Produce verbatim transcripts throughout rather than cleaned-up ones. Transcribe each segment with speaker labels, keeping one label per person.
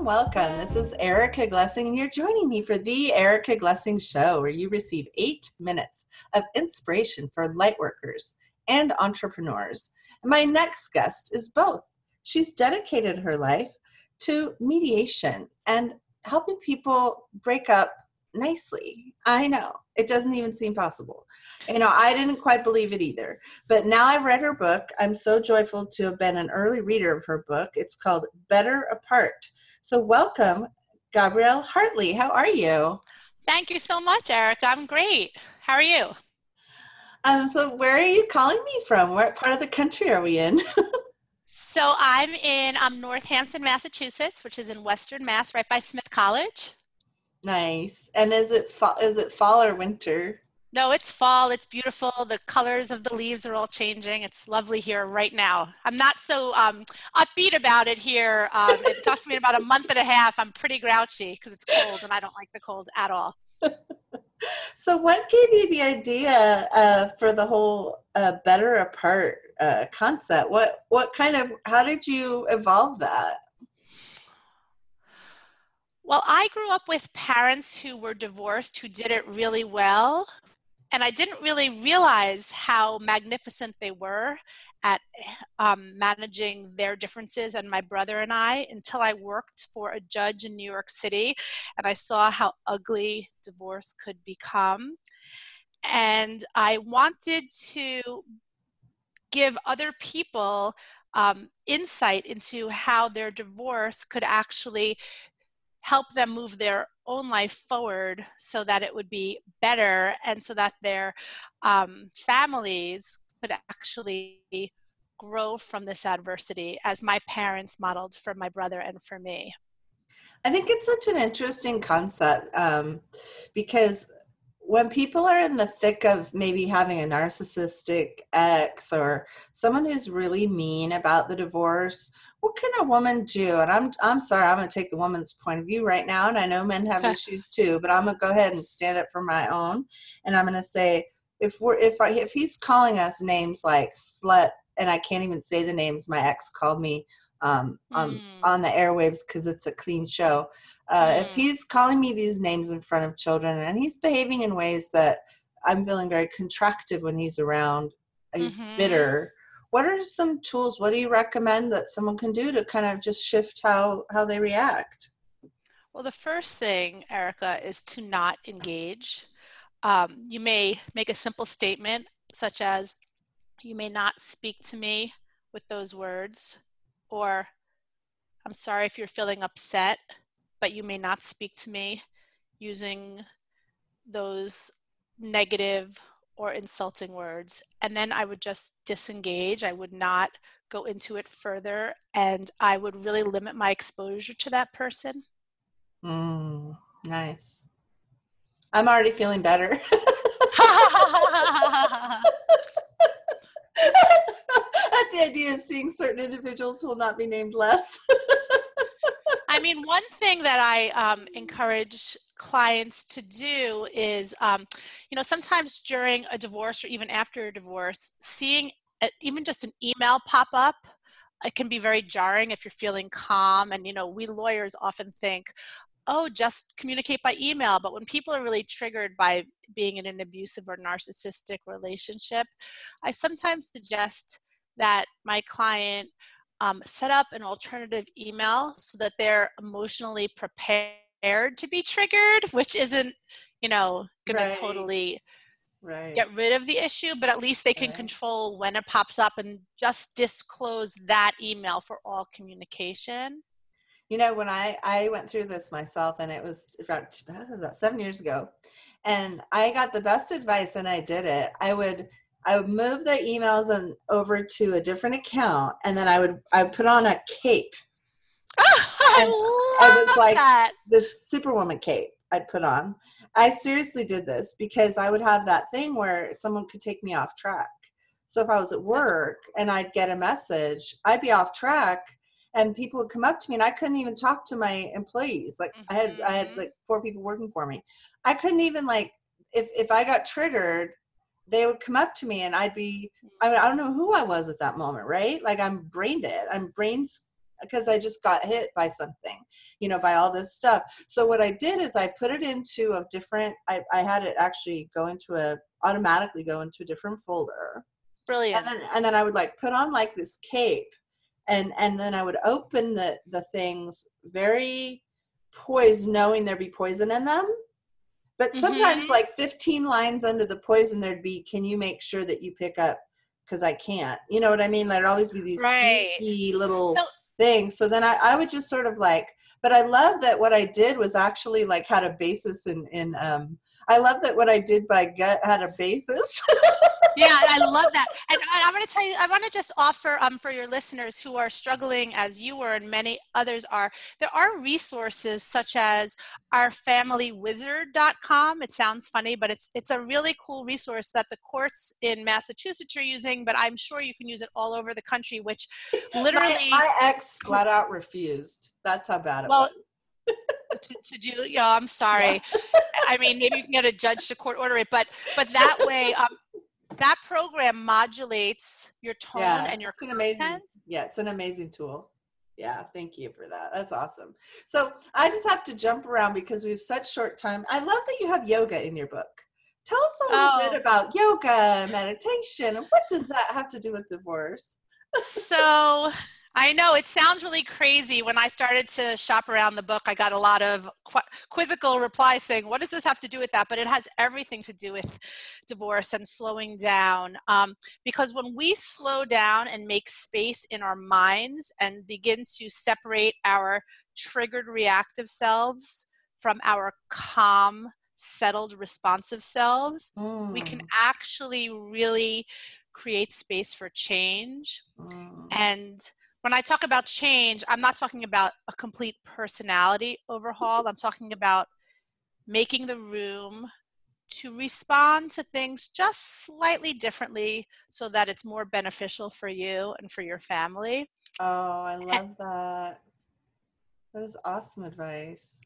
Speaker 1: welcome. This is Erica Glessing, and you're joining me for the Erica Glessing Show, where you receive eight minutes of inspiration for lightworkers and entrepreneurs. And my next guest is both. She's dedicated her life to mediation and helping people break up nicely. I know, it doesn't even seem possible. You know, I didn't quite believe it either. But now I've read her book. I'm so joyful to have been an early reader of her book. It's called Better Apart. So welcome, Gabrielle Hartley. How are you?
Speaker 2: Thank you so much, Erica. I'm great. How are you?
Speaker 1: Um, so where are you calling me from? What part of the country are we in?
Speaker 2: So I'm in um, Northampton, Massachusetts, which is in Western Mass, right by Smith College.
Speaker 1: Nice. And is it fall, is it fall or winter?
Speaker 2: No, it's fall. It's beautiful. The colors of the leaves are all changing. It's lovely here right now. I'm not so um, upbeat about it here. Um, it talked to me in about a month and a half. I'm pretty grouchy because it's cold and I don't like the cold at all.
Speaker 1: So what gave you the idea uh, for the whole uh, Better Apart uh, concept? What what kind of, how did you evolve that?
Speaker 2: Well, I grew up with parents who were divorced who did it really well. And I didn't really realize how magnificent they were at um, managing their differences and my brother and I until I worked for a judge in New York City and I saw how ugly divorce could become. And I wanted to give other people um, insight into how their divorce could actually help them move their own life forward so that it would be better and so that their um, families could actually grow from this adversity as my parents modeled for my brother and for me.
Speaker 1: I think it's such an interesting concept um, because when people are in the thick of maybe having a narcissistic ex or someone who's really mean about the divorce, what can a woman do? And I'm I'm sorry, I'm going to take the woman's point of view right now. And I know men have issues too, but I'm going to go ahead and stand up for my own. And I'm going to say, if we're if I, if he's calling us names like slut, and I can't even say the names my ex called me um, on
Speaker 2: Mm.
Speaker 1: on the airwaves because it's a clean show. Uh,
Speaker 2: Mm.
Speaker 1: If he's calling me these names in front of children and he's behaving in ways that I'm feeling very contractive when he's around, he's
Speaker 2: Mm-hmm.
Speaker 1: bitter. What are some tools? What do you recommend that someone can do to kind of just shift how, how they react?
Speaker 2: Well, the first thing, Erica, is to not engage. Um, you may make a simple statement such as, you may not speak to me with those words, or I'm sorry if you're feeling upset, but you may not speak to me using those negative or insulting words. And then I would just disengage. I would not go into it further, and I would really limit my exposure to that person.
Speaker 1: Mm, nice. I'm already feeling better. At the idea of seeing certain individuals who will not be named less.
Speaker 2: I mean, one thing that I um, encourage clients to do is, um, you know, sometimes during a divorce or even after a divorce, seeing a, even just an email pop up, it can be very jarring if you're feeling calm. And, you know, we lawyers often think, oh, just communicate by email. But when people are really triggered by being in an abusive or narcissistic relationship, I sometimes suggest that my client um, set up an alternative email so that they're emotionally prepared to be triggered, which isn't, you know, going
Speaker 1: Right.
Speaker 2: to totally
Speaker 1: Right.
Speaker 2: get rid of the issue, but at least they can
Speaker 1: Right.
Speaker 2: control when it pops up and just disclose that email for all communication.
Speaker 1: You know, when I, I went through this myself, and it was about, that was about seven years ago, and I got the best advice and I did it. I would I would move the emails and over to a different account, and then I would I would put on a cape.
Speaker 2: I
Speaker 1: And
Speaker 2: love
Speaker 1: I was like
Speaker 2: that.
Speaker 1: this Superwoman cape I'd put on. I seriously did this because I would have that thing where someone could take me off track. So if I was at work and I'd get a message, I'd be off track, and people would come up to me, and I couldn't even talk to my employees. Like mm-hmm. I had I had like four people working for me. I couldn't even, like, if if I got triggered, they would come up to me and I'd be, I, mean, I don't know who I was at that moment, right? Like I'm brain dead. I'm brain because I just got hit by something, you know, by all this stuff. So what I did is I put it into a different, I, I had it actually go into a, automatically go into a different folder.
Speaker 2: Brilliant.
Speaker 1: And then, and then I would like put on like this cape, and, and then I would open the, the things very poised, knowing there'd be poison in them. But sometimes mm-hmm. like fifteen lines under the poison, there'd be, can you make sure that you pick up, because I can't, you know what I mean? There'd always be these
Speaker 2: right.
Speaker 1: sneaky little
Speaker 2: so,
Speaker 1: things. So then I, I would just sort of like, but I love that what I did was actually like had a basis in, in um, I love that what I did by gut had a basis.
Speaker 2: Yeah, I love that. And I'm going to tell you, I want to just offer um, for your listeners who are struggling as you were and many others are, there are resources such as our family wizard dot com. It sounds funny, but it's it's a really cool resource that the courts in Massachusetts are using, but I'm sure you can use it all over the country, which literally...
Speaker 1: My, my ex flat out refused. That's how bad it
Speaker 2: well,
Speaker 1: was.
Speaker 2: to, to do, yeah, I'm sorry. Yeah. I mean, maybe you can get a judge to court order it, but but that way... Um, that program modulates your tone
Speaker 1: yeah,
Speaker 2: and your
Speaker 1: it's an
Speaker 2: content.
Speaker 1: amazing, yeah, it's an amazing tool. Yeah, thank you for that. That's awesome. So I just have to jump around because we have such short time. I love that you have yoga in your book. Tell us a little oh. bit about yoga, meditation, and what does that have to do with divorce?
Speaker 2: So I know it sounds really crazy. When I started to shop around the book, I got a lot of qu- quizzical replies saying, what does this have to do with that? But it has everything to do with divorce and slowing down. Um, because when we slow down and make space in our minds and begin to separate our triggered reactive selves from our calm, settled, responsive selves, mm. we can actually really create space for change. Mm. And when I talk about change, I'm not talking about a complete personality overhaul. I'm talking about making the room to respond to things just slightly differently so that it's more beneficial for you and for your family.
Speaker 1: Oh, I love that. That is awesome advice.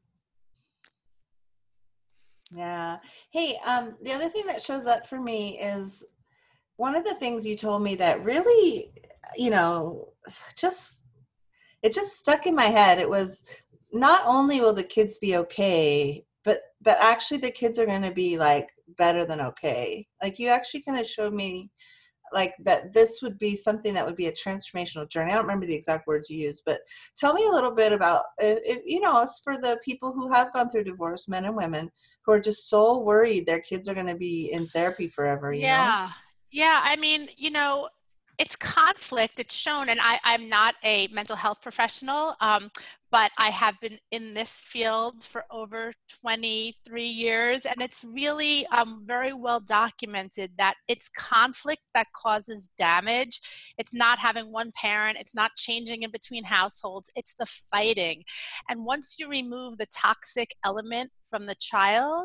Speaker 1: Yeah. Hey, um, the other thing that shows up for me is one of the things you told me that really, you know, just, it just stuck in my head. It was not only will the kids be okay, but, but actually the kids are going to be like better than okay. Like you actually kind of showed me like that this would be something that would be a transformational journey. I don't remember the exact words you used, but tell me a little bit about, if, you know, it's for the people who have gone through divorce, men and women, who are just so worried their kids are going to be in therapy forever, you
Speaker 2: yeah.
Speaker 1: know?
Speaker 2: Yeah. I mean, you know, it's conflict. It's shown, and I, I'm not a mental health professional, um, but I have been in this field for over twenty-three years, and it's really um, very well documented that it's conflict that causes damage. It's not having one parent. It's not changing in between households. It's the fighting. And once you remove the toxic element from the child,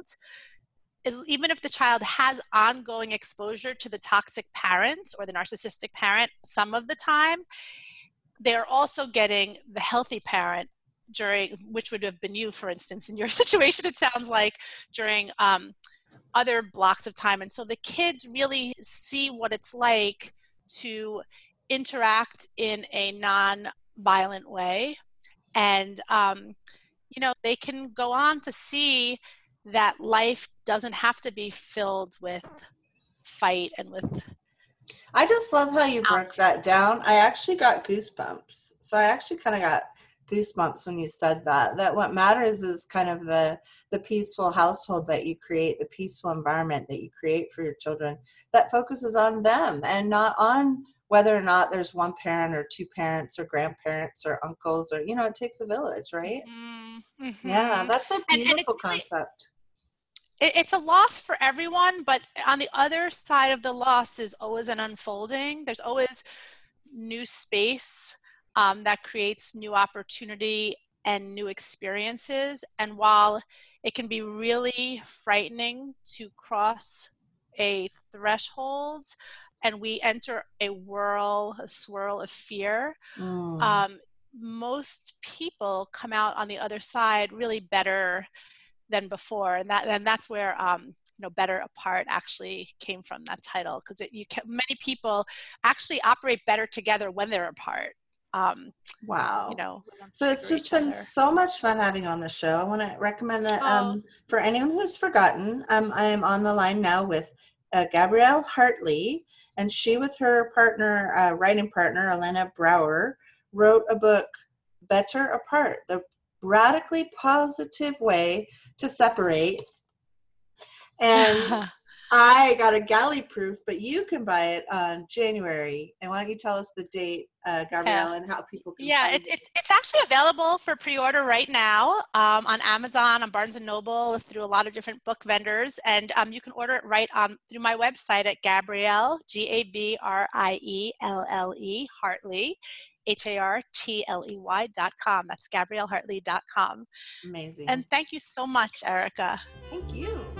Speaker 2: is even if the child has ongoing exposure to the toxic parent or the narcissistic parent some of the time, they're also getting the healthy parent during, which would have been you, for instance, in your situation, it sounds like, during um, other blocks of time. And so the kids really see what it's like to interact in a non-violent way. And, um, you know, they can go on to see that life doesn't have to be filled with fight and with...
Speaker 1: I just love how you broke that down. I actually got goosebumps. So I actually kind of got goosebumps when you said that, that what matters is kind of the, the peaceful household that you create, the peaceful environment that you create for your children that focuses on them and not on whether or not there's one parent or two parents or grandparents or uncles or, you know, it takes a village, right? Mm-hmm. Yeah, that's a beautiful and, and concept.
Speaker 2: It's a loss for everyone, but on the other side of the loss is always an unfolding. There's always new space um, that creates new opportunity and new experiences. And while it can be really frightening to cross a threshold and we enter a whirl, a swirl of fear, mm. um, most people come out on the other side really better than before, and that and that's where um, you know, Better Apart actually came from, that title, because you can, many people actually operate better together when they're apart. um,
Speaker 1: Wow.
Speaker 2: you know, we want to
Speaker 1: So
Speaker 2: be
Speaker 1: it's
Speaker 2: for
Speaker 1: just
Speaker 2: each
Speaker 1: been
Speaker 2: other.
Speaker 1: so much fun having you on the show. I want to recommend that
Speaker 2: Oh,
Speaker 1: um, for anyone who's forgotten, um, I am on the line now with uh, Gabrielle Hartley, and she, with her partner, uh, writing partner, Elena Brower, wrote a book, Better Apart, the radically positive way to separate. And I got a galley proof, but you can buy it on January. And why don't you tell us the date, uh,
Speaker 2: yeah.
Speaker 1: Gabrielle, and how people can
Speaker 2: Yeah,
Speaker 1: find
Speaker 2: it,
Speaker 1: it?
Speaker 2: it, it's actually available for pre-order right now um, on Amazon, on Barnes and Noble, through a lot of different book vendors. And um, you can order it right on through my website at Gabrielle, G A B R I E L L E, Hartley, H A R T L E Y dot com. That's Gabrielle Hartley dot com.
Speaker 1: Amazing.
Speaker 2: And thank you so much, Erica.
Speaker 1: Thank you.